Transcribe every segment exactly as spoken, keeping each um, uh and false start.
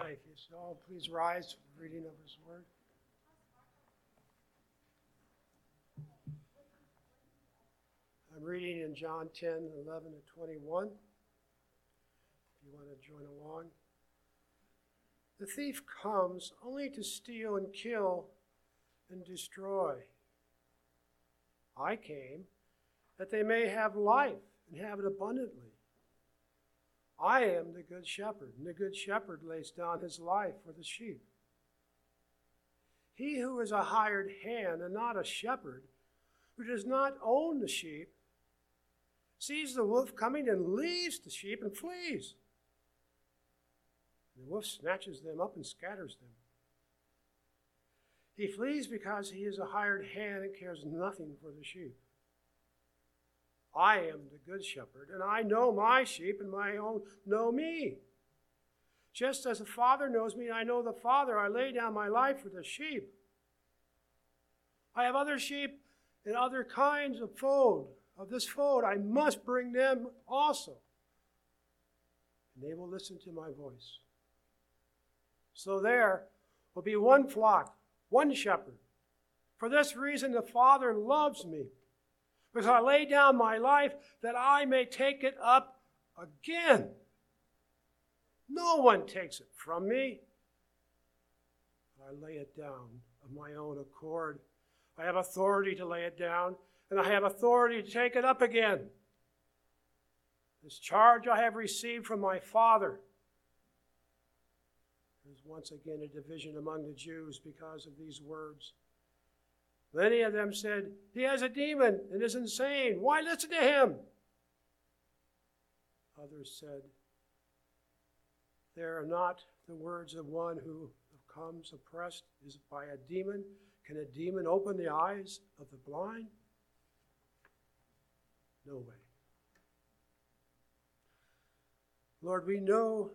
Hi, if you should all please rise for the reading of His Word. I'm reading in John ten, eleven to twenty-one, if you want to join along. The thief comes only to steal and kill and destroy. I came that they may have life and have it abundantly. I am the good shepherd, and the good shepherd lays down his life for the sheep. He who is a hired hand and not a shepherd, who does not own the sheep, sees the wolf coming and leaves the sheep and flees. The wolf snatches them up and scatters them. He flees because he is a hired hand and cares nothing for the sheep. I am the good shepherd, and I know my sheep, and my own know me. Just as the Father knows me, and I know the Father, I lay down my life for the sheep. I have other sheep and other kinds of fold. Of this fold, I must bring them also, and they will listen to my voice. So there will be one flock, one shepherd. For this reason, the Father loves me, because I lay down my life that I may take it up again. No one takes it from me. I lay it down of my own accord. I have authority to lay it down, and I have authority to take it up again. This charge I have received from my Father. There's once again a division among the Jews because of these words. Many of them said, he has a demon and is insane. Why listen to him? Others said, they are not the words of one who comes oppressed is by a demon. Can a demon open the eyes of the blind? No way. Lord, we know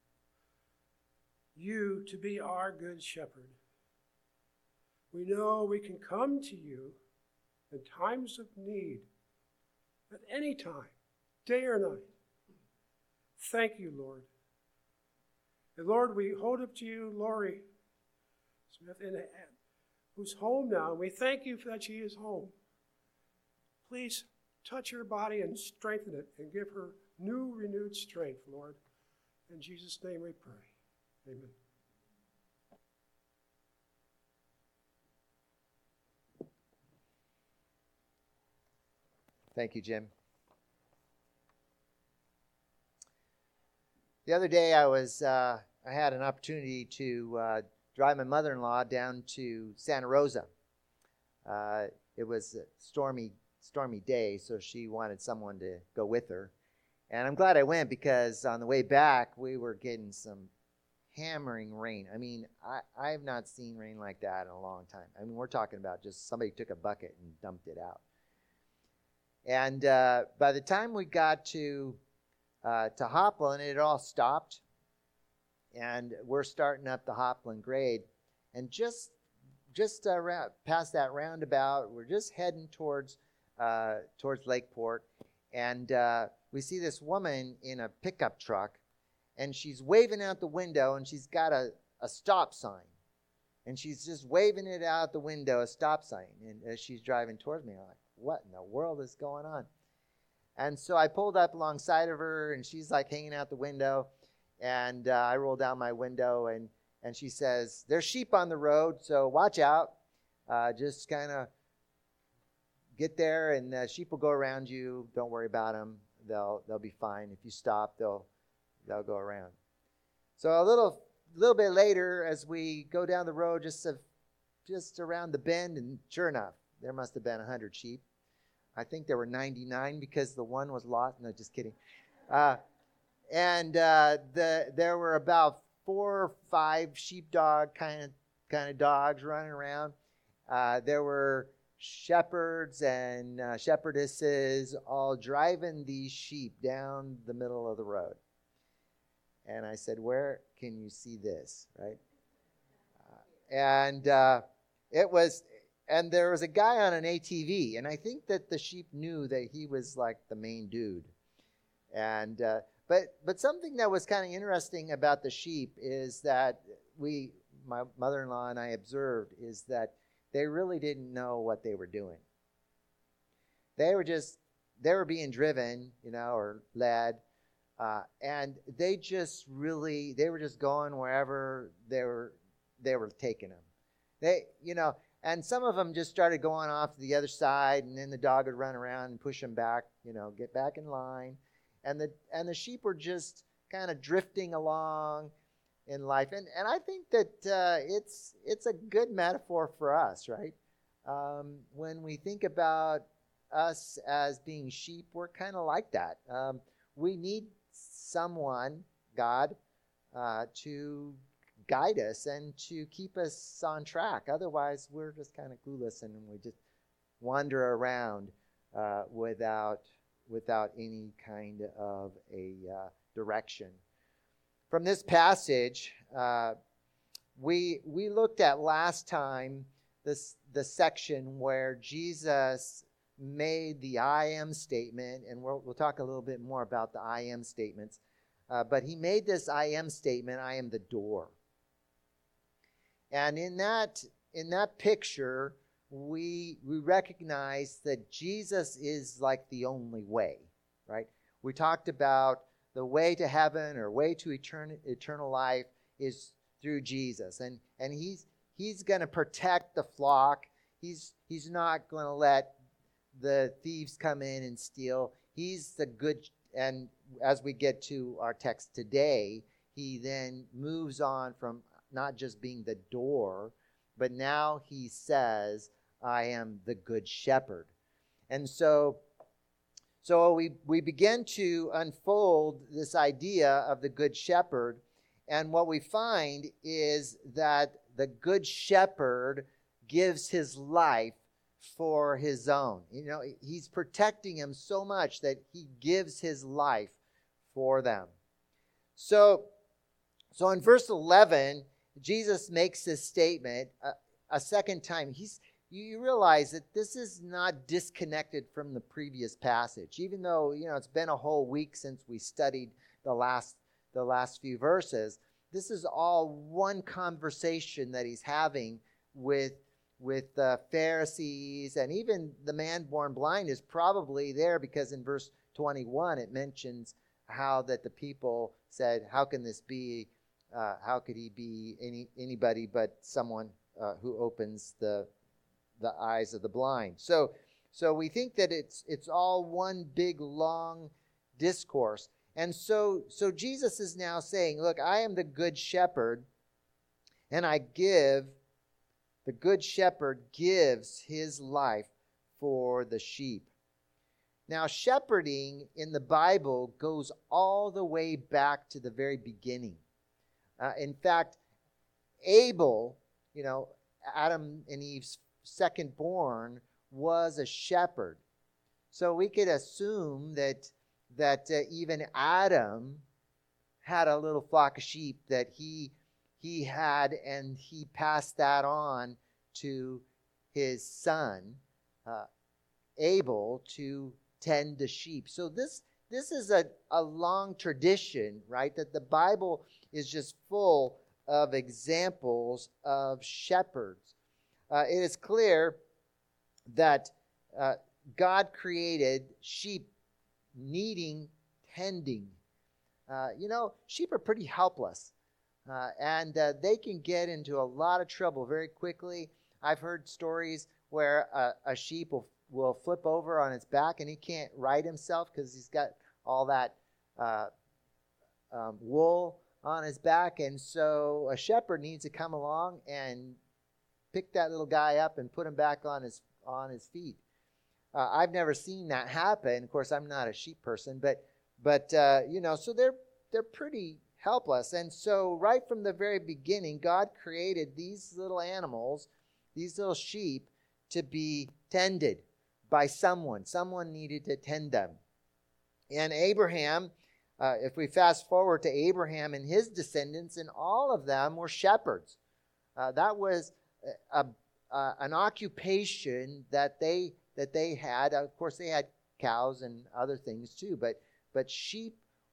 you to be our good shepherd. We know we can come to you in times of need, at any time, day or night. Thank you, Lord. And Lord, we hold up to you Lori Smith, in, who's home now, and we thank you that she is home. Please touch her body and strengthen it and give her new, renewed strength, Lord. In Jesus' name we pray. Amen. Thank you, Jim. The other day, I was uh, I had an opportunity to uh, drive my mother-in-law down to Santa Rosa. Uh, it was a stormy, stormy day, so she wanted someone to go with her. And I'm glad I went because on the way back, we were getting some hammering rain. I mean, I, I have not seen rain like that in a long time. I mean, we're talking about just somebody took a bucket and dumped it out. And uh, by the time we got to uh, to Hopland, it all stopped, and we're starting up the Hopland grade. And just just around, past that roundabout, we're just heading towards uh, towards Lakeport, and uh, we see this woman in a pickup truck, and she's waving out the window, and she's got a, a stop sign, and she's just waving it out the window, a stop sign, and as she's driving towards me, I'm like, what in the world is going on? And so I pulled up alongside of her, and she's like hanging out the window, and uh, I roll down my window, and, and she says, there's sheep on the road, so watch out. Uh, just kind of get there, and the sheep will go around you. Don't worry about them. They'll they'll be fine. If you stop, they'll they'll go around. So a little little bit later, as we go down the road, just a, just around the bend, and sure enough, there must have been one hundred sheep. I think there were ninety-nine because the one was lost. No, just kidding. Uh, and uh, the there were about four or five sheepdog kind of kind of dogs running around. Uh, there were shepherds and uh, shepherdesses all driving these sheep down the middle of the road. And I said, where can you see this, right? Uh, and uh, it was... And there was a guy on an A T V, and I think that the sheep knew that he was like the main dude. And uh, But but something that was kind of interesting about the sheep is that we, my mother-in-law and I observed, is that they really didn't know what they were doing. They were just, they were being driven, you know, or led, uh, and they just really, they were just going wherever they were, they were taking them. They, you know, and some of them just started going off to the other side, and then the dog would run around and push them back, you know, get back in line. And the and the sheep were just kind of drifting along in life. And and I think that uh, it's it's a good metaphor for us, right? Um, when we think about us as being sheep, we're kind of like that. Um, we need someone, God, uh, to guide us and to keep us on track. Otherwise, we're just kind of clueless and we just wander around uh, without without any kind of a uh, direction. From this passage, uh, we we looked at last time this the section where Jesus made the I am statement, and we'll, we'll talk a little bit more about the I am statements. Uh, but he made this I am statement: I am the door. And in that in that picture, we we recognize that Jesus is like the only way, right? We talked about the way to heaven or way to etern- eternal life is through Jesus, and and he's he's going to protect the flock. He's he's not going to let the thieves come in and steal. He's the good. And as we get to our text today, he then moves on from not just being the door, but now he says, I am the good shepherd. And so, so we, we begin to unfold this idea of the good shepherd. And what we find is that the good shepherd gives his life for his own. You know, he's protecting him so much that he gives his life for them. So, so in verse eleven, Jesus makes this statement a, a second time. He's You realize that this is not disconnected from the previous passage, even though, you know, it's been a whole week since we studied the last the last few verses. This is all one conversation that he's having with with the Pharisees, and even the man born blind is probably there because in verse twenty-one it mentions how that the people said, "How can this be? Uh, how could he be any anybody but someone uh, who opens the the eyes of the blind?" So, so we think that it's it's all one big long discourse, and so so Jesus is now saying, "Look, I am the good shepherd, and I give." The good shepherd gives his life for the sheep. Now, shepherding in the Bible goes all the way back to the very beginning. Uh, in fact, Abel, you know, Adam and Eve's second born, was a shepherd. So we could assume that that uh, even Adam had a little flock of sheep that he he had, and he passed that on to his son uh, Abel to tend the sheep. So this this is a, a long tradition, right? That the Bible is just full of examples of shepherds. Uh, it is clear that uh, God created sheep needing tending. Uh, you know, sheep are pretty helpless. Uh, and uh, they can get into a lot of trouble very quickly. I've heard stories where a, a sheep will, will flip over on its back and he can't right himself because he's got all that uh, um, wool on his back. And so a shepherd needs to come along and pick that little guy up and put him back on his on his feet. Uh, I've never seen that happen. Of course, I'm not a sheep person, but but uh, you know, so they're they're pretty helpless. And so right from the very beginning, God created these little animals, these little sheep, to be tended by someone. Someone needed to tend them. And Abraham, uh, if we fast forward to Abraham and his descendants, and all of them were shepherds. Uh, that was a, a, an occupation that they that they had. Of course, they had cows and other things too, but but sheep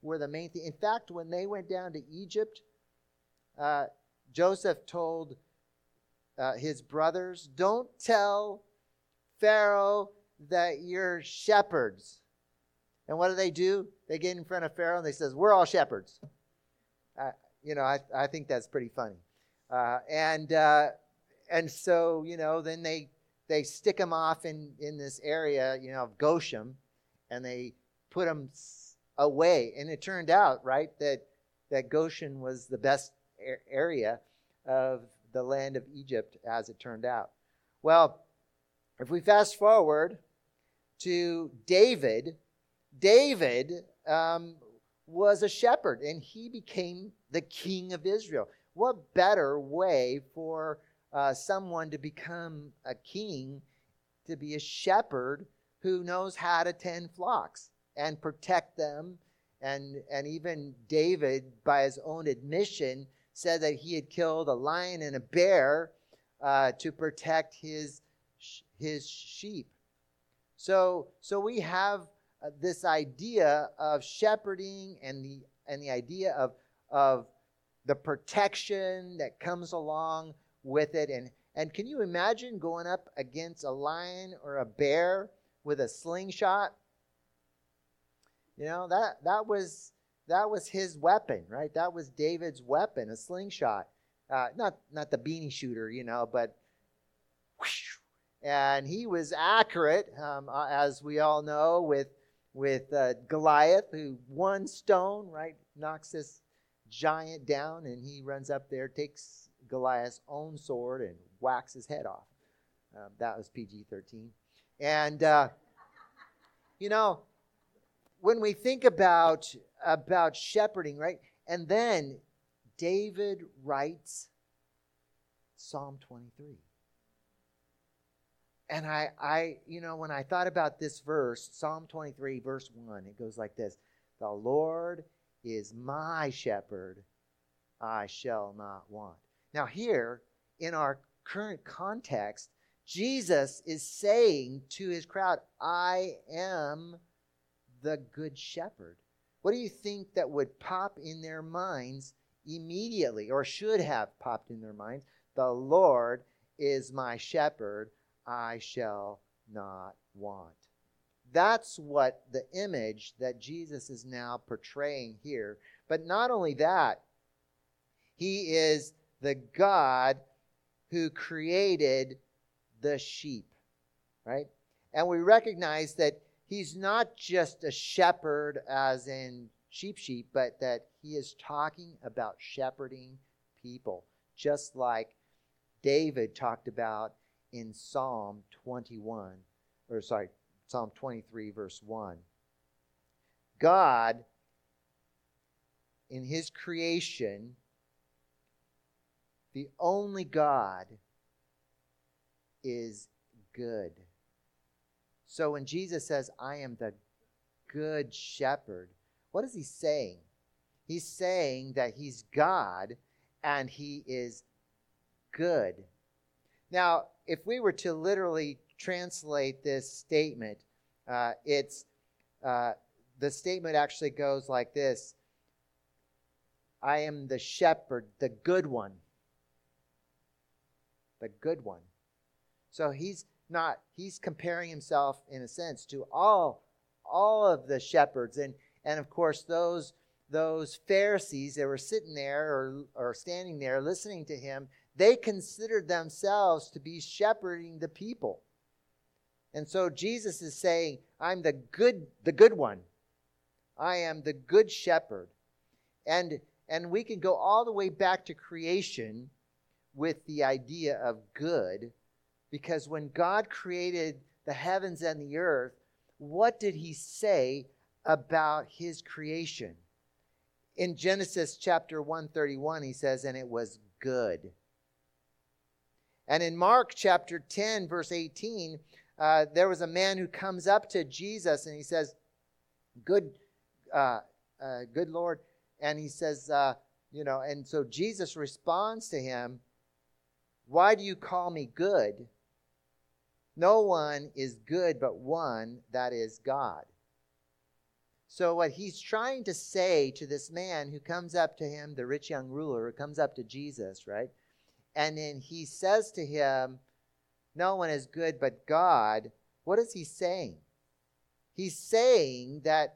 were the main thing. In fact, when they went down to Egypt, uh, Joseph told uh, his brothers, don't tell Pharaoh that you're shepherds. And what do they do? They get in front of Pharaoh and they says, we're all shepherds. Uh, you know, I, I think that's pretty funny. Uh, and uh, and so, you know, then they they stick them off in, in this area, you know, of Goshen, and they put them away. And it turned out, right, that, that Goshen was the best area of the land of Egypt, as it turned out. Well, if we fast forward to David, David um, was a shepherd, and he became the king of Israel. What better way for uh, someone to become a king, to be a shepherd who knows how to tend flocks and protect them? And, and even David, by his own admission, said that he had killed a lion and a bear uh, to protect his, his sheep. So, so we have uh, this idea of shepherding and the, and the idea of, of the protection that comes along with it. And, and can you imagine going up against a lion or a bear with a slingshot? You know, that, that was that was his weapon, right? That was David's weapon, a slingshot. Uh, not, not the beanie shooter, you know, but whoosh, and he was accurate, um, uh, as we all know, with, with uh, Goliath, who one stone, right, knocks this giant down, and he runs up there, takes Goliath's own sword and whacks his head off. Um, that was P G thirteen. And, uh, you know, when we think about, about shepherding, right, and then David writes Psalm twenty-three. And I, I, you know, when I thought about this verse, Psalm twenty-three, verse one, it goes like this: the Lord is my shepherd, I shall not want. Now here, in our current context, Jesus is saying to his crowd, I am the good shepherd. What do you think that would pop in their minds immediately, or should have popped in their minds? The Lord is my shepherd, I shall not want. That's what the image that Jesus is now portraying here. But not only that, he is the God who created the sheep, right? And we recognize that he's not just a shepherd as in sheep sheep, but that he is talking about shepherding people, just like David talked about in Psalm twenty-one, or sorry, Psalm twenty-three, verse one. God, in his creation, the only God, is good. So when Jesus says, I am the good shepherd, what is he saying? He's saying that he's God and he is good. Now, if we were to literally translate this statement, uh, it's uh, the statement actually goes like this: I am the shepherd, the good one. The good one. So he's not, he's comparing himself, in a sense, to all, all of the shepherds. And, and of course, those, those Pharisees that were sitting there or, or standing there listening to him, they considered themselves to be shepherding the people. And so Jesus is saying, I'm the good, the good one. I am the good shepherd. And, and we can go all the way back to creation with the idea of good, because when God created the heavens and the earth, what did he say about his creation? In Genesis chapter one thirty-one, he says, and it was good. And in Mark chapter ten, verse eighteen, uh, there was a man who comes up to Jesus and he says, good, uh, uh, good Lord. And he says, uh, you know, and so Jesus responds to him, why do you call me good? No one is good but one, that is God. So what he's trying to say to this man who comes up to him, the rich young ruler who comes up to Jesus, right? And then he says to him, no one is good but God. What is he saying? He's saying that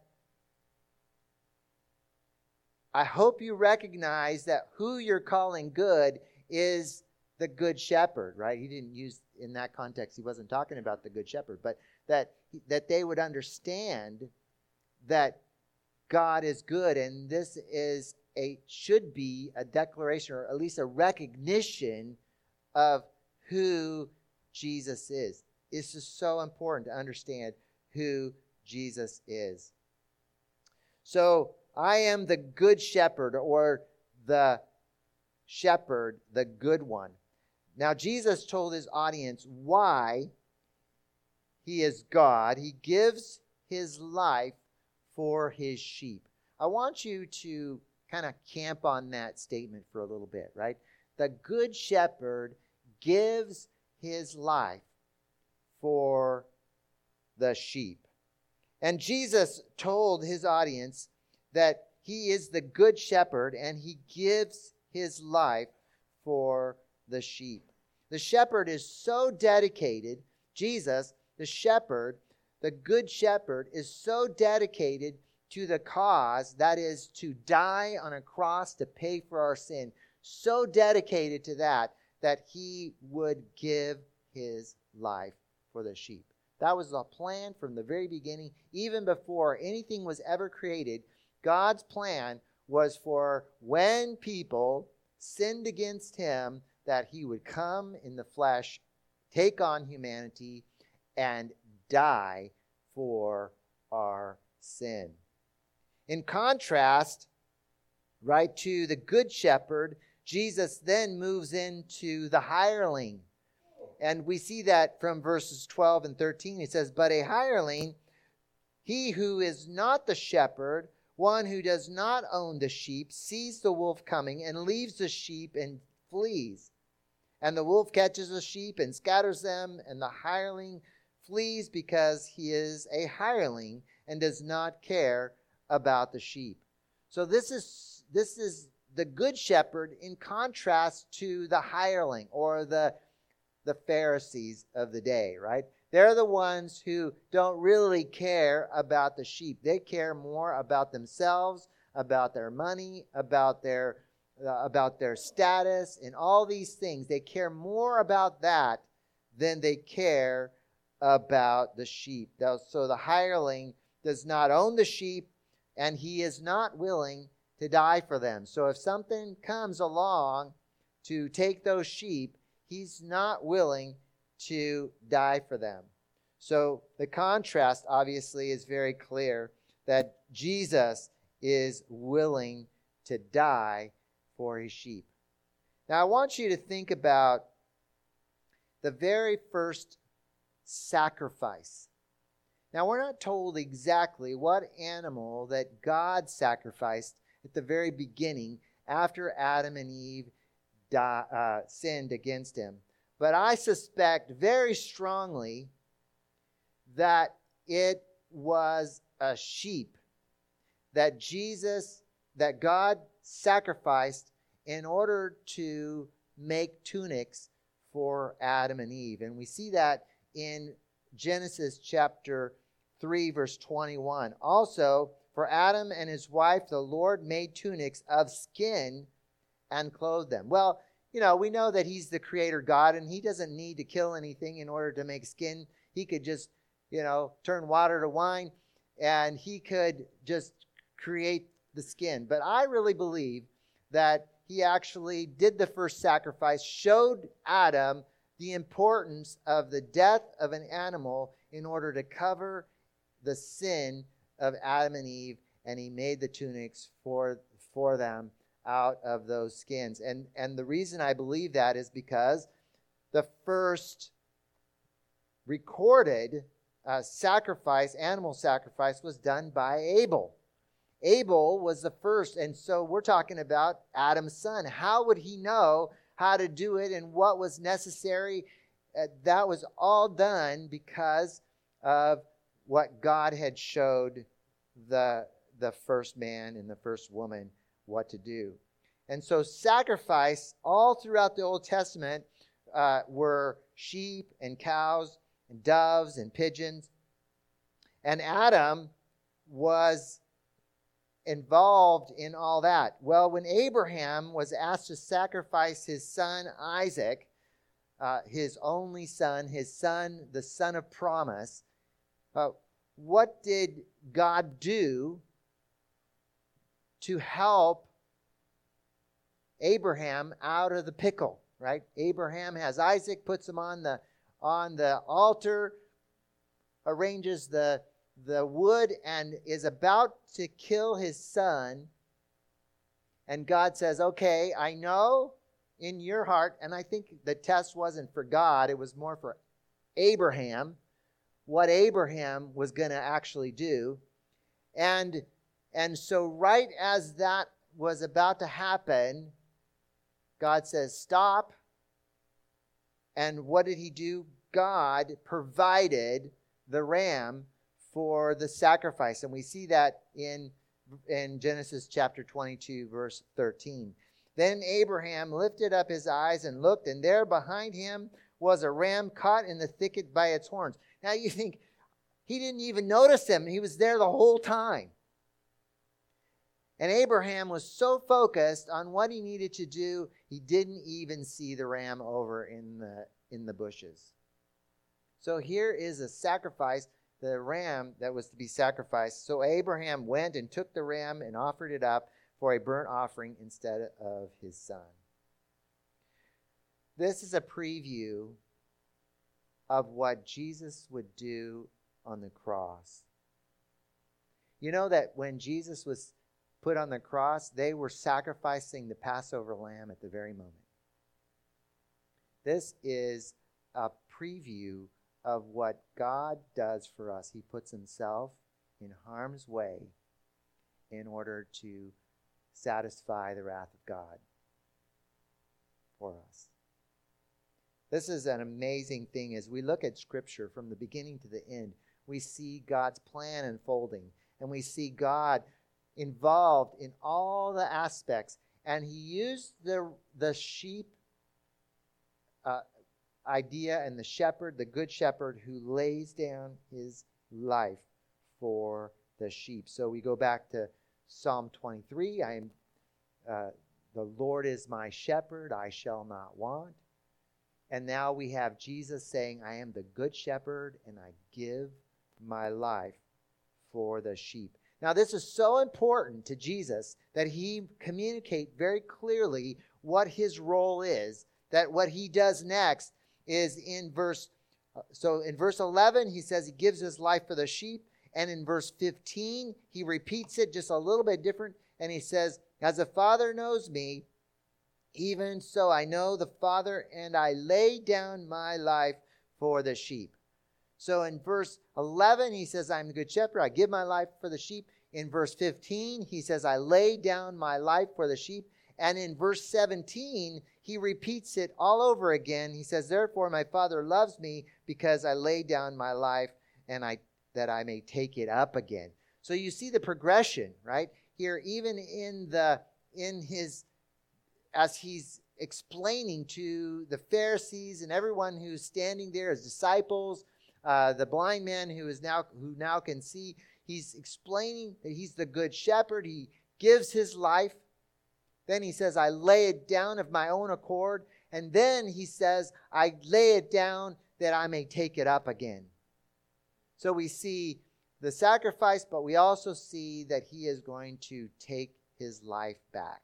I hope you recognize that who you're calling good is the good shepherd, right? He didn't use, in that context, he wasn't talking about the good shepherd, but that, that they would understand that God is good, and this is a, should be a declaration, or at least a recognition of who Jesus is. It's just so important to understand who Jesus is. So, I am the good shepherd, or the shepherd, the good one. Now, Jesus told his audience why he is God. He gives his life for his sheep. I want you to kind of camp on that statement for a little bit, right? The good shepherd gives his life for the sheep. And Jesus told his audience that he is the good shepherd and he gives his life for the sheep. The shepherd is so dedicated, Jesus, the shepherd, the good shepherd, is so dedicated to the cause, that is to die on a cross to pay for our sin, so dedicated to that, that he would give his life for the sheep. That was the plan from the very beginning. Even before anything was ever created, God's plan was for when people sinned against him, that he would come in the flesh, take on humanity, and die for our sin. In contrast, right, to the good shepherd, Jesus then moves into the hireling. And we see that from verses twelve and thirteen. He says, but a hireling, he who is not the shepherd, one who does not own the sheep, sees the wolf coming and leaves the sheep and flees. And the wolf catches the sheep and scatters them, and the hireling flees because he is a hireling and does not care about the sheep. So this is this is the good shepherd in contrast to the hireling, or the the Pharisees of the day, right? They're the ones who don't really care about the sheep. They care more about themselves, about their money, about their uh, about their status, and all these things. They care more about that than they care about the sheep. So the hireling does not own the sheep, and he is not willing to die for them. So if something comes along to take those sheep, he's not willing to die for them. So the contrast, obviously, is very clear, that Jesus is willing to die for his sheep. Now, I want you to think about the very first sacrifice. Now, we're not told exactly what animal that God sacrificed at the very beginning after Adam and Eve die, uh, sinned against him. But I suspect very strongly that it was a sheep that Jesus, that God sacrificed in order to make tunics for Adam and Eve. And we see that in Genesis chapter three, verse twenty-one. Also, for Adam and his wife, the Lord made tunics of skin and clothed them. Well, you know, we know that he's the creator God, and he doesn't need to kill anything in order to make skin. He could just, you know, turn water to wine, and he could just create the skin. But I really believe that he actually did the first sacrifice, showed Adam the importance of the death of an animal in order to cover the sin of Adam and Eve, and he made the tunics for, for them out of those skins. And, and the reason I believe that is because the first recorded uh, sacrifice, animal sacrifice, was done by Abel. Abel was the first, and so we're talking about Adam's son. How would he know how to do it and what was necessary? Uh, that was all done because of what God had showed the, the first man and the first woman what to do. And so sacrifice all throughout the Old Testament uh, were sheep and cows and doves and pigeons. And Adam was involved in all that. Well, when Abraham was asked to sacrifice his son Isaac, uh, his only son, his son, the son of promise, uh, what did God do to help Abraham out of the pickle, right? Abraham has Isaac, puts him on the on the altar, arranges the the wood, and is about to kill his son. And God says, okay, I know in your heart, and I think the test wasn't for God, it was more for Abraham, what Abraham was going to actually do. And, and so right as that was about to happen, God says, stop. And what did he do? God provided the ram for the sacrifice. And we see that in, in Genesis chapter twenty-two, verse thirteen. Then Abraham lifted up his eyes and looked, and there behind him was a ram caught in the thicket by its horns. Now you think, he didn't even notice him. He was there the whole time. And Abraham was so focused on what he needed to do, he didn't even see the ram over in the, in the bushes. So here is a sacrifice, the ram that was to be sacrificed. So Abraham went and took the ram and offered it up for a burnt offering instead of his son. This is a preview of what Jesus would do on the cross. You know that when Jesus was put on the cross, they were sacrificing the Passover lamb at the very moment. This is a preview of what God does for us. He puts himself in harm's way in order to satisfy the wrath of God for us. This is an amazing thing. As we look at Scripture from the beginning to the end, we see God's plan unfolding, and we see God involved in all the aspects. And he used the, the sheep uh, idea and the shepherd, the good shepherd, who lays down his life for the sheep. So we go back to Psalm twenty-three. I am uh, the Lord is my shepherd, I shall not want. And now we have Jesus saying, I am the good shepherd, and I give my life for the sheep. Now, this is so important to Jesus that he communicate very clearly what his role is, that what he does next is in verse, so in verse eleven, he says he gives his life for the sheep. And in verse fifteen, he repeats it just a little bit different. And he says, as the Father knows me, even so I know the Father, and I lay down my life for the sheep. So in verse eleven, he says, I'm the good shepherd. I give my life for the sheep. In verse fifteen, he says, I lay down my life for the sheep. And in verse seventeen, he repeats it all over again. He says, therefore my Father loves me because I lay down my life and I that I may take it up again. So you see the progression, right? Here, even in the in his as he's explaining to the Pharisees and everyone who's standing there as disciples, uh, the blind man who is now who now can see, he's explaining that he's the good shepherd. He gives his life. Then he says, I lay it down of my own accord. And then he says, I lay it down that I may take it up again. So we see the sacrifice, but we also see that he is going to take his life back.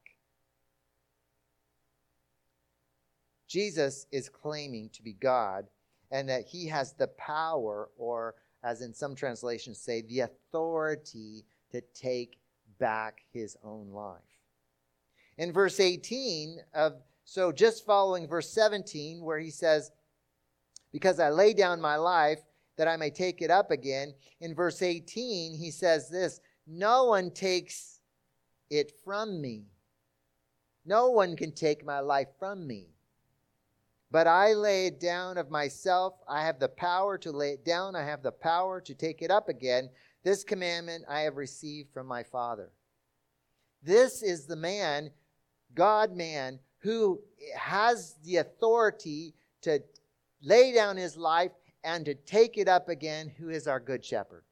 Jesus is claiming to be God and that he has the power, or as in some translations say, the authority to take back his own life. In verse eighteen of, so just following verse seventeen, where he says, because I lay down my life that I may take it up again. In verse eighteen, he says this, no one takes it from me. No one can take my life from me. But I lay it down of myself. I have the power to lay it down. I have the power to take it up again. This commandment I have received from my Father. This is the man, God-man, who has the authority to lay down his life and to take it up again, who is our good shepherd.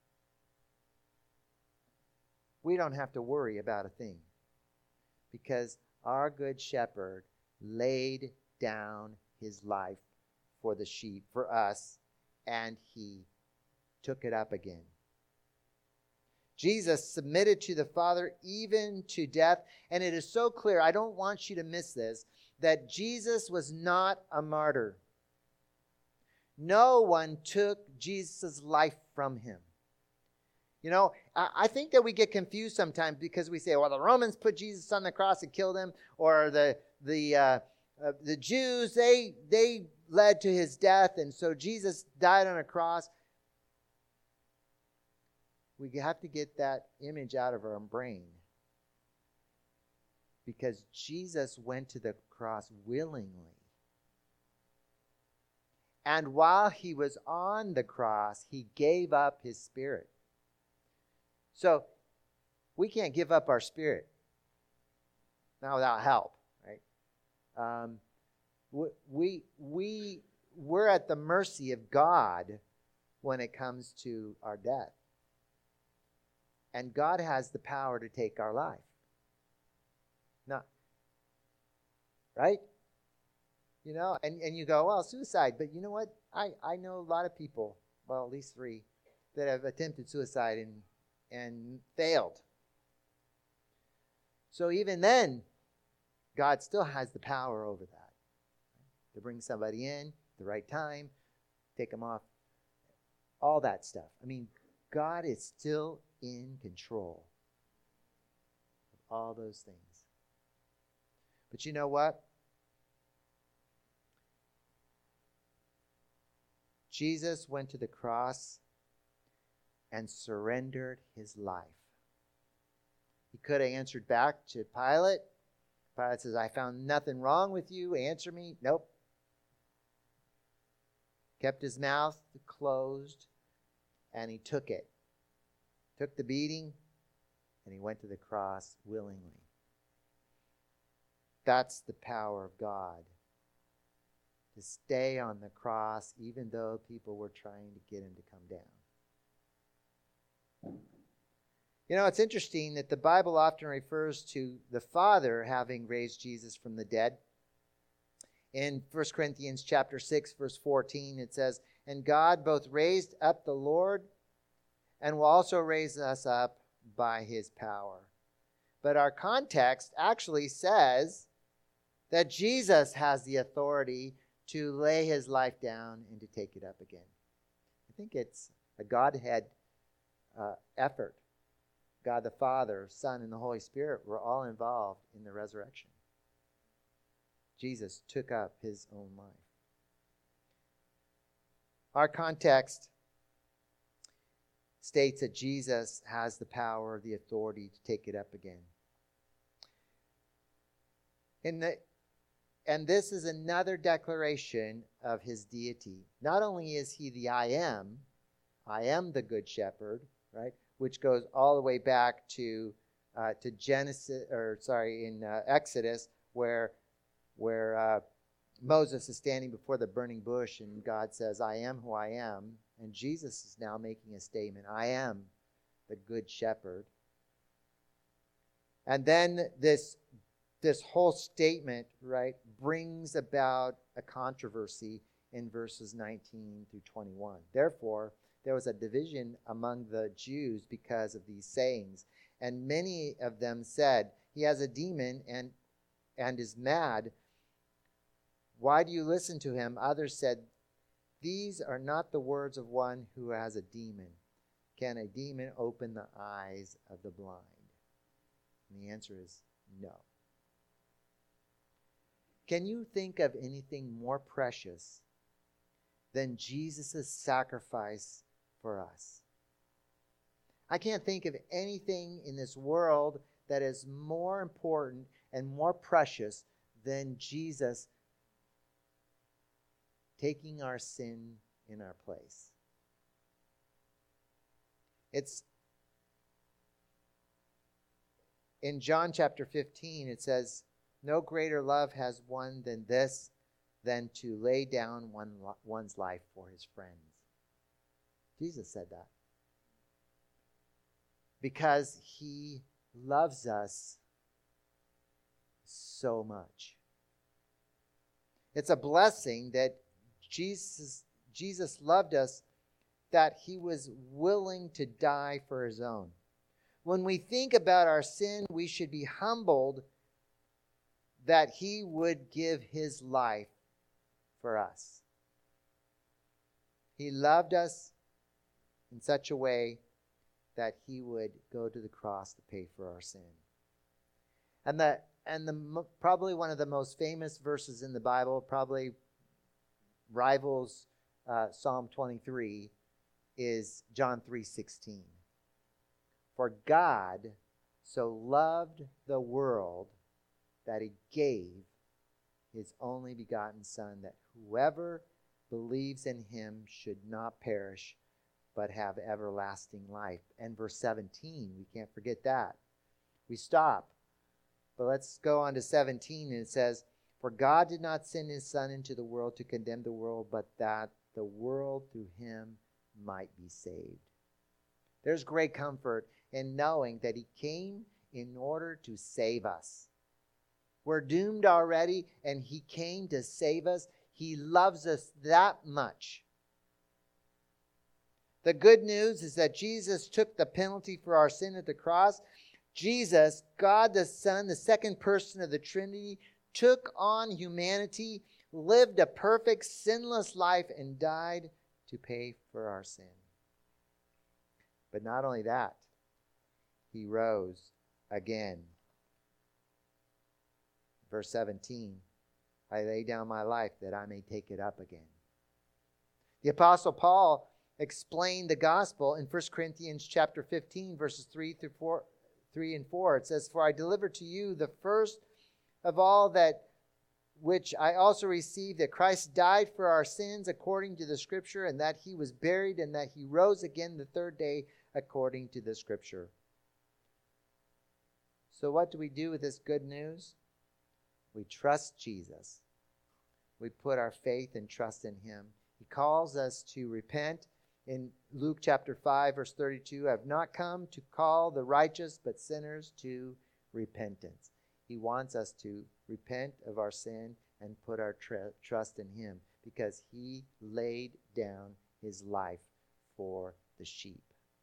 We don't have to worry about a thing because our good shepherd laid down his life for the sheep, for us, and he took it up again. Jesus submitted to the Father even to death, and it is so clear, I don't want you to miss this, that Jesus was not a martyr. No one took Jesus' life from him. You know, I think that we get confused sometimes because we say, well, the Romans put Jesus on the cross and killed him, or the the uh, uh, the Jews, they they led to his death, and so Jesus died on a cross. We have to get that image out of our brain because Jesus went to the cross willingly. And while he was on the cross, he gave up his spirit. So we can't give up our spirit. Not without help, right? Um, we, we, we're at the mercy of God when it comes to our death. And God has the power to take our life. Not, right? You know, and, and you go, well, suicide. But you know what? I, I know a lot of people, well, at least three, that have attempted suicide and and failed. So even then, God still has the power over that. To bring somebody in at the right time, take them off, all that stuff. I mean, God is still in control of all those things. But you know what? Jesus went to the cross and surrendered his life. He could have answered back to Pilate. Pilate says, I found nothing wrong with you. Answer me. Nope. Kept his mouth closed, and he took it. Took the beating, and he went to the cross willingly. That's the power of God. To stay on the cross even though people were trying to get him to come down. You know, it's interesting that the Bible often refers to the Father having raised Jesus from the dead. In First Corinthians chapter six, verse fourteen, it says, and God both raised up the Lord and will also raise us up by his power. But our context actually says that Jesus has the authority to lay his life down and to take it up again. I think it's a Godhead uh, effort. God the Father, Son, and the Holy Spirit were all involved in the resurrection. Jesus took up his own life. Our context states that Jesus has the power, the authority to take it up again. In the, and this is another declaration of his deity. Not only is he the I am, I am the good shepherd, right? Which goes all the way back to uh, to Genesis, or sorry, in uh, Exodus, where where uh, Moses is standing before the burning bush, and God says, "I am who I am," and Jesus is now making a statement: "I am the good shepherd." And then this this whole statement, right, brings about a controversy in verses nineteen through twenty-one. Therefore, there was a division among the Jews because of these sayings. And many of them said, he has a demon and, and is mad. Why do you listen to him? Others said, these are not the words of one who has a demon. Can a demon open the eyes of the blind? And the answer is no. Can you think of anything more precious than Jesus' sacrifice for us? I can't think of anything in this world that is more important and more precious than Jesus taking our sin in our place. It's in John chapter fifteen, it says, no greater love has one than this, than to lay down one, one's life for his friends. Jesus said that. Because he loves us so much. It's a blessing that Jesus, Jesus loved us, that he was willing to die for his own. When we think about our sin, we should be humbled that he would give his life for us. He loved us in such a way that he would go to the cross to pay for our sin. And the and the probably one of the most famous verses in the Bible, probably rivals uh, Psalm twenty-three, is John three sixteen. For God so loved the world that he gave his only begotten Son, that whoever believes in him should not perish, but have everlasting life. And verse seventeen, we can't forget that. We stop, but let's go on to seventeen, and it says, for God did not send his Son into the world to condemn the world, but that the world through him might be saved. There's great comfort in knowing that he came in order to save us. We're doomed already, and he came to save us. He loves us that much. The good news is that Jesus took the penalty for our sin at the cross. Jesus, God the Son, the second person of the Trinity, took on humanity, lived a perfect, sinless life, and died to pay for our sin. But not only that, he rose again. Verse seventeen, I lay down my life that I may take it up again. The Apostle Paul explained the gospel in First Corinthians chapter fifteen, verses three through four, three and four. It says, for I delivered to you the first of all that which I also received, that Christ died for our sins according to the Scripture, and that he was buried, and that he rose again the third day according to the Scripture. So what do we do with this good news? We trust Jesus. We put our faith and trust in him. He calls us to repent. In Luke chapter five, verse thirty-two, I have not come to call the righteous, but sinners to repentance. He wants us to repent of our sin and put our tr- trust in him, because he laid down his life for the sheep.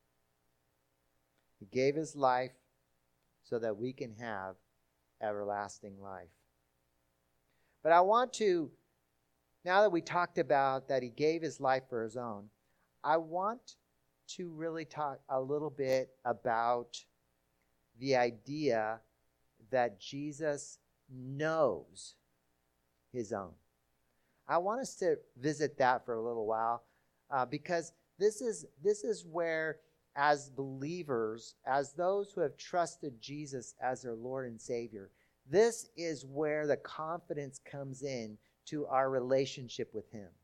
He gave his life so that we can have everlasting life. But I want to, now that we talked about that he gave his life for his own, I want to really talk a little bit about the idea that Jesus knows his own. I want us to visit that for a little while, uh, because this is this is where, as believers, as those who have trusted Jesus as their Lord and Savior, this is where the confidence comes in to our relationship with him.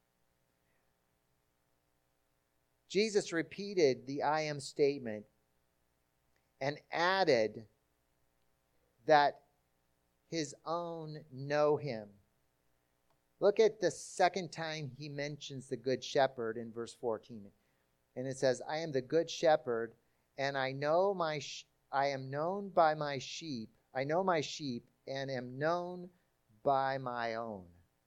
Jesus repeated the I am statement and added that his own know him. Look at the second time he mentions the good shepherd in verse fourteen. And it says, I am the good shepherd, and I know my sh- I am known by my sheep. I know my sheep and am known by my own.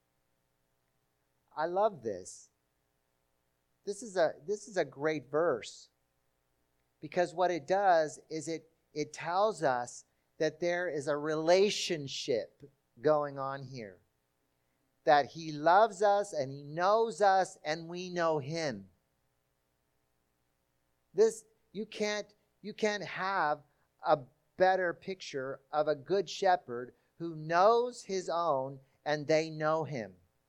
I love this. This is a this is a great verse, because what it does is it it tells us that there is a relationship going on here. That he loves us and he knows us and we know him. This you can't you can't have a better picture of a good shepherd who knows his own and they know him.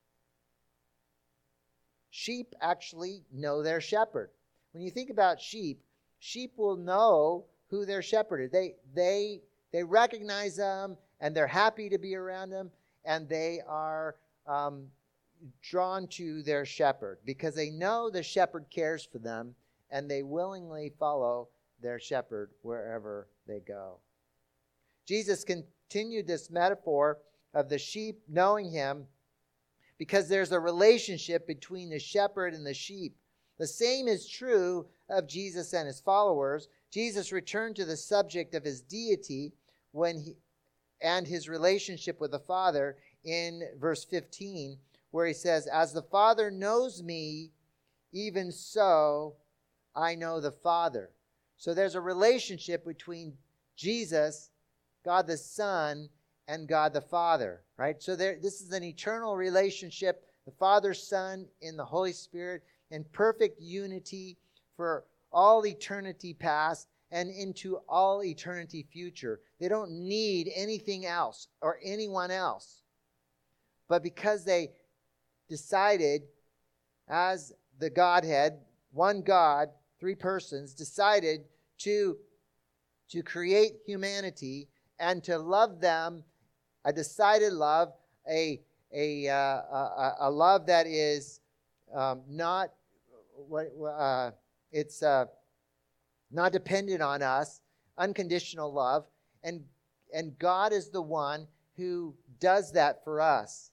Sheep actually know their shepherd. When you think about sheep, sheep will know who their shepherd is. They they they recognize them and they're happy to be around them, and they are um, drawn to their shepherd because they know the shepherd cares for them and they willingly follow their shepherd wherever they go. Jesus continued this metaphor of the sheep knowing him because there's a relationship between the shepherd and the sheep. The same is true of Jesus and his followers. Jesus returned to the subject of his deity when he and his relationship with the Father in verse fifteen, where he says, "As the Father knows me, even so I know the Father." So there's a relationship between Jesus, God the Son, and God the Father, right? So there, this is an eternal relationship, the Father, Son, in the Holy Spirit, in perfect unity for all eternity past and into all eternity future. They don't need anything else or anyone else. But because they decided, as the Godhead, one God, three persons, decided to, to create humanity and to love them, a decided love, a, a, uh, a, a love that is um, not, what uh, it's uh, not dependent on us, unconditional love, and and God is the one who does that for us.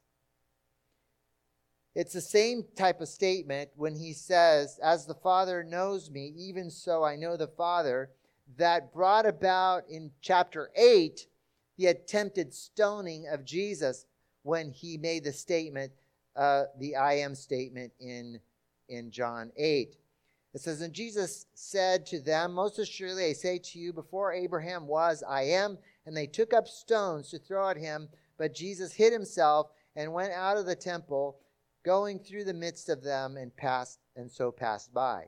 It's the same type of statement when he says, "As the Father knows me, even so I know the Father," that brought about in chapter eight the attempted stoning of Jesus when he made the statement, uh, the I am statement in, in John eight. It says, "And Jesus said to them, Most assuredly I say to you, before Abraham was, I am. And they took up stones to throw at him. But Jesus hid himself and went out of the temple, going through the midst of them, and passed, and so passed by."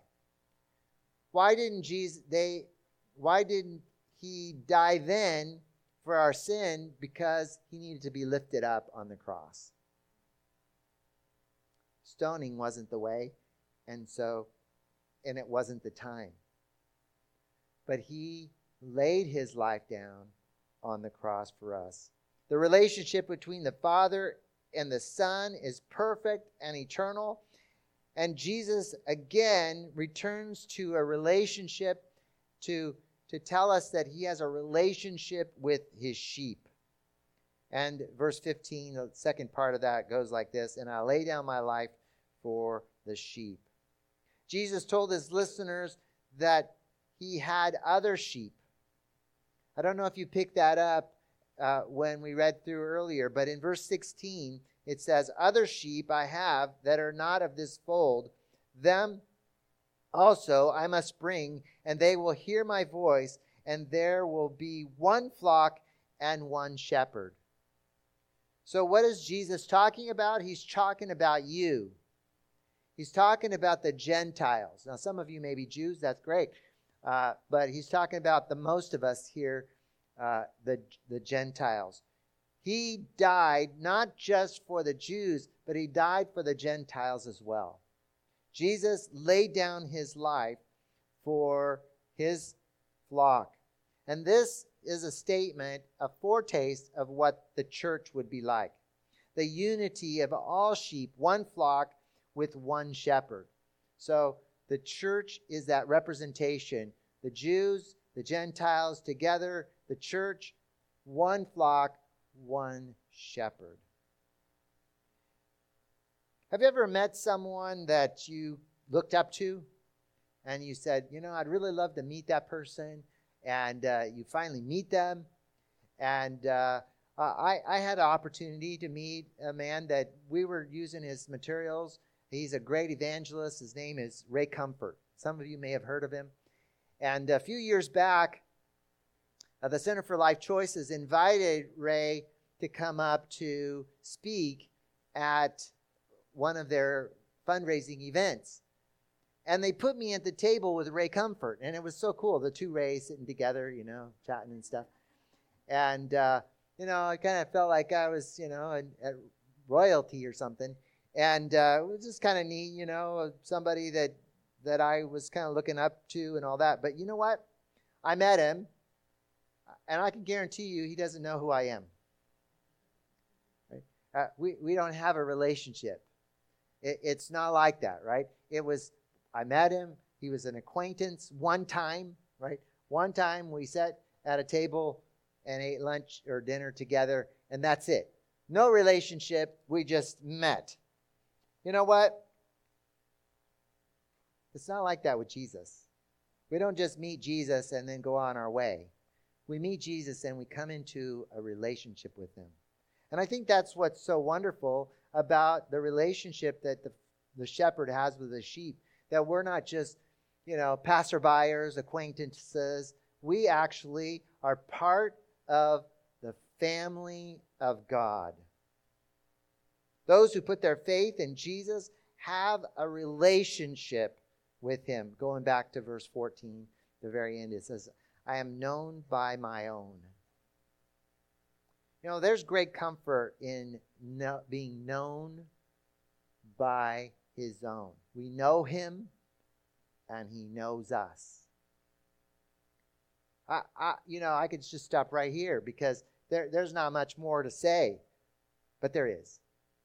Why didn't Jesus, they, why didn't he die then for our sin? Because he needed to be lifted up on the cross. Stoning wasn't the way, and so and it wasn't the time. But he laid his life down on the cross for us. The relationship between the Father and the Son is perfect and eternal. And Jesus again returns to a relationship to, to tell us that he has a relationship with his sheep. And verse fifteen, the second part of that goes like this, "And I lay down my life for the sheep." Jesus told his listeners that he had other sheep. I don't know if you picked that up uh, when we read through earlier, but in verse sixteen, it says, "Other sheep I have that are not of this fold. Them also I must bring, and they will hear my voice, and there will be one flock and one shepherd." So what is Jesus talking about? He's talking about you. He's talking about the Gentiles. Now, some of you may be Jews. That's great. Uh, but he's talking about the most of us here, uh, the, the Gentiles. He died not just for the Jews, but he died for the Gentiles as well. Jesus laid down his life for his flock. And this is a statement, a foretaste of what the church would be like. The unity of all sheep, one flock, with one shepherd. So the church is that representation. The Jews, the Gentiles together, the church, one flock, one shepherd. Have you ever met someone that you looked up to and you said, you know, I'd really love to meet that person, and uh, you finally meet them? And uh, I, I had an opportunity to meet a man that we were using his materials. He's a great evangelist. His name is Ray Comfort. Some of you may have heard of him. And a few years back, uh, the Center for Life Choices invited Ray to come up to speak at one of their fundraising events. And they put me at the table with Ray Comfort. And it was so cool, the two Rays sitting together, you know, chatting and stuff. And, uh, you know, I kind of felt like I was, you know, at royalty or something. And uh, it was just kind of neat, you know, somebody that, that I was kind of looking up to and all that. But you know what? I met him, and I can guarantee you he doesn't know who I am. Right? Uh, we, we don't have a relationship. It, it's not like that, right? It was, I met him, he was an acquaintance one time, right? One time we sat at a table and ate lunch or dinner together, and that's it. No relationship. We just met. You know what? It's not like that with Jesus. We don't just meet Jesus and then go on our way. We meet Jesus and we come into a relationship with him. And I think that's what's so wonderful about the relationship that the, the shepherd has with the sheep, that we're not just, you know, passerbyers, acquaintances. We actually are part of the family of God. Those who put their faith in Jesus have a relationship with him. Going back to verse fourteen, the very end, it says, I am known by my own. You know, there's great comfort in no, being known by his own. We know him, and he knows us. I, I, you know, I could just stop right here because there, there's not much more to say, but there is.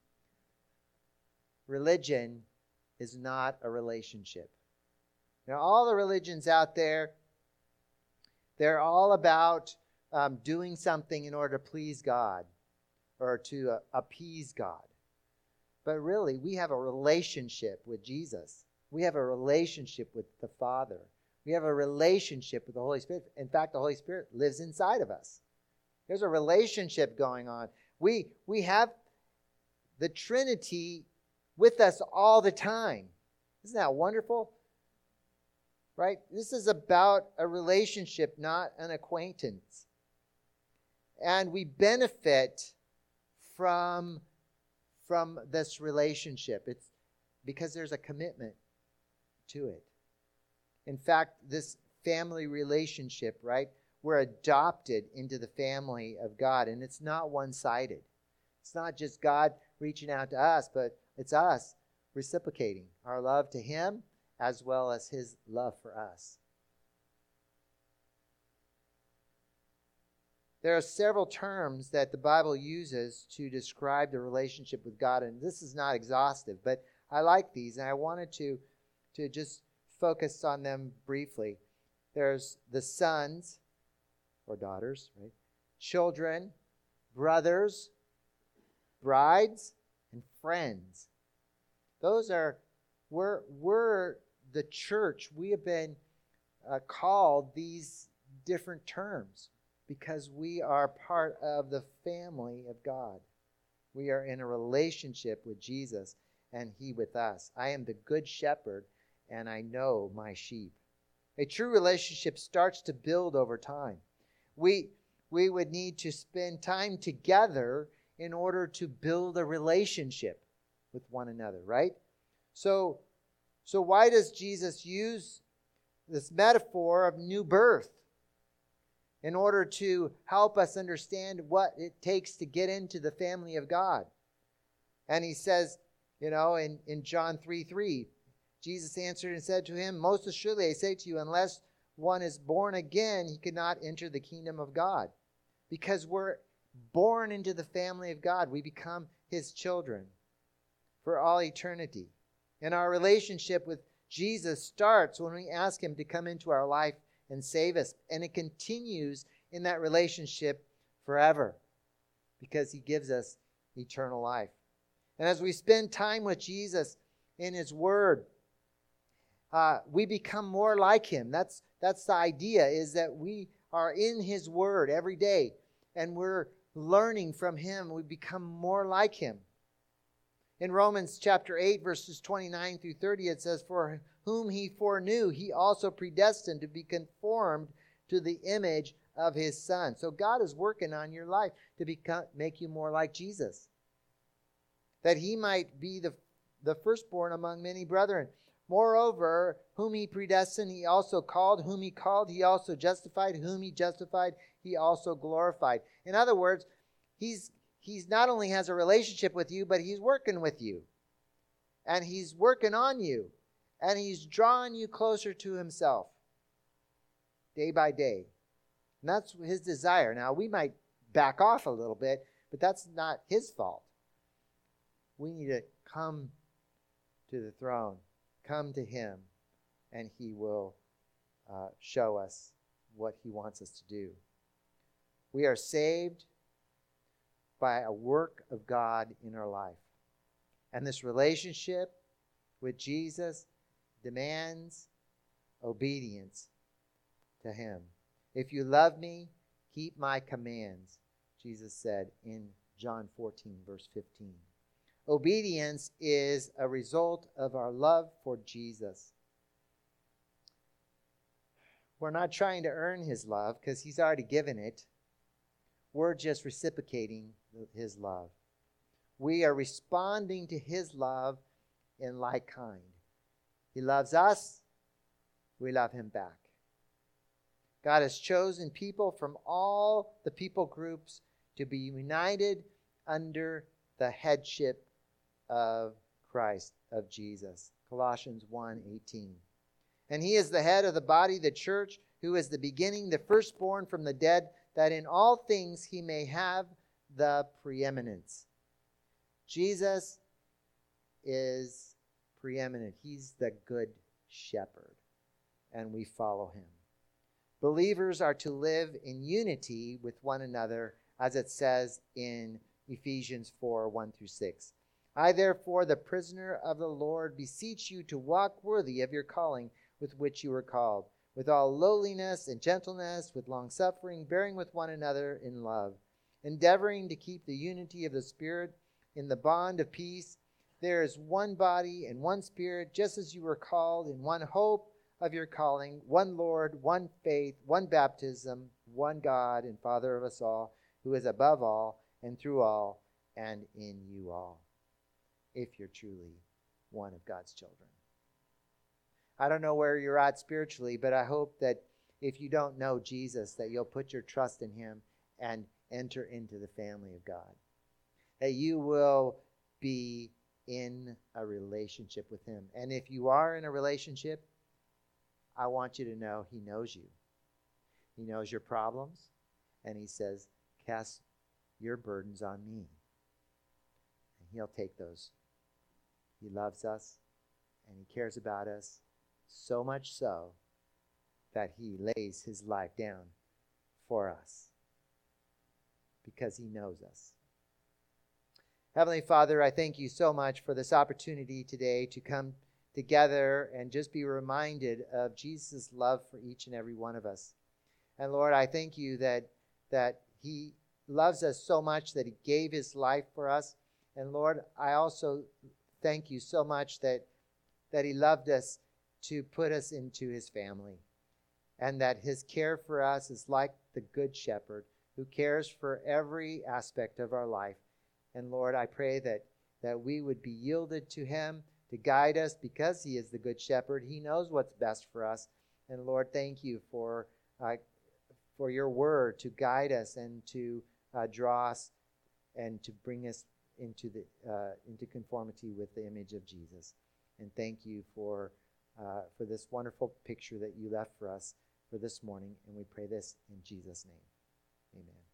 Religion is not a relationship. You know, all the religions out there, they're all about um, doing something in order to please God or to uh, appease God. But really, we have a relationship with Jesus. We have a relationship with the Father. We have a relationship with the Holy Spirit. In fact, the Holy Spirit lives inside of us. There's a relationship going on. We, we have the Trinity with us all the time. Isn't that wonderful? Right? This is about a relationship, not an acquaintance. And we benefit from, from this relationship. It's because there's a commitment to it. In fact, this family relationship, right? We're adopted into the family of God, and it's not one-sided. It's not just God reaching out to us, but it's us reciprocating our love to him as well as his love for us. There are several terms that the Bible uses to describe the relationship with God, and this is not exhaustive, but I like these, and I wanted to, to just focus on them briefly. There's the sons or daughters, right? Children, brothers, brides, and friends. Those are, we're, we're the church. We have been uh, called these different terms because we are part of the family of God. We are in a relationship with Jesus and he with us. I am the good shepherd and I know my sheep. A true relationship starts to build over time. We, we would need to spend time together in order to build a relationship with one another, right? So, so why does Jesus use this metaphor of new birth? In order to help us understand what it takes to get into the family of God. And he says, you know, in, in John three three, Jesus answered and said to him, most assuredly I say to you, unless one is born again, he cannot enter the kingdom of God. Because we're born into the family of God. We become his children for all eternity. And our relationship with Jesus starts when we ask him to come into our life and save us. And it continues in that relationship forever because he gives us eternal life. And as we spend time with Jesus in his word, uh, we become more like him. That's, that's the idea, is that we are in his word every day and we're learning from him. We become more like him. In Romans chapter eight, verses twenty-nine through thirty, it says, for whom he foreknew, he also predestined to be conformed to the image of his Son. So God is working on your life to become, make you more like Jesus. That he might be the, the firstborn among many brethren. Moreover, whom he predestined, he also called. Whom he called, he also justified. Whom he justified, he also glorified. In other words, he's he's not only has a relationship with you, but he's working with you. And he's working on you. And he's drawing you closer to himself day by day. And that's his desire. Now, we might back off a little bit, but that's not his fault. We need to come to the throne, come to him, and he will uh, show us what he wants us to do. We are saved by a work of God in our life. And this relationship with Jesus demands obedience to him. If you love me, keep my commands, Jesus said in John fourteen, verse fifteen. Obedience is a result of our love for Jesus. We're not trying to earn his love because he's already given it. We're just reciprocating his love. We are responding to his love in like kind. He loves us, we love him back. God has chosen people from all the people groups to be united under the headship of Christ, of Jesus. Colossians one eighteen. And he is the head of the body, the church, who is the beginning, the firstborn from the dead, that in all things he may have the preeminence. Jesus is preeminent. He's the good shepherd, and we follow him. Believers are to live in unity with one another, as it says in Ephesians four, one through six. I, therefore, the prisoner of the Lord, beseech you to walk worthy of your calling with which you were called, with all lowliness and gentleness, with longsuffering, bearing with one another in love, endeavoring to keep the unity of the Spirit in the bond of peace. There is one body and one Spirit, just as you were called in one hope of your calling, one Lord, one faith, one baptism, one God and Father of us all, who is above all and through all and in you all, if you're truly one of God's children. I don't know where you're at spiritually, but I hope that if you don't know Jesus, that you'll put your trust in him and enter into the family of God. That you will be in a relationship with him. And if you are in a relationship, I want you to know he knows you. He knows your problems, and he says, cast your burdens on me. And he'll take those. He loves us, and he cares about us, so much so that he lays his life down for us because he knows us. Heavenly Father, I thank you so much for this opportunity today to come together and just be reminded of Jesus' love for each and every one of us. And Lord, I thank you that, that he loves us so much that he gave his life for us. And Lord, I also thank you so much that, that he loved us to put us into his family, and that his care for us is like the good shepherd who cares for every aspect of our life. And Lord, I pray that, that we would be yielded to him to guide us because he is the good shepherd. He knows what's best for us. And Lord, thank you for, uh, for your word to guide us and to uh, draw us and to bring us into, the, uh, into conformity with the image of Jesus. And thank you for Uh, for this wonderful picture that you left for us for this morning. And we pray this in Jesus' name. Amen.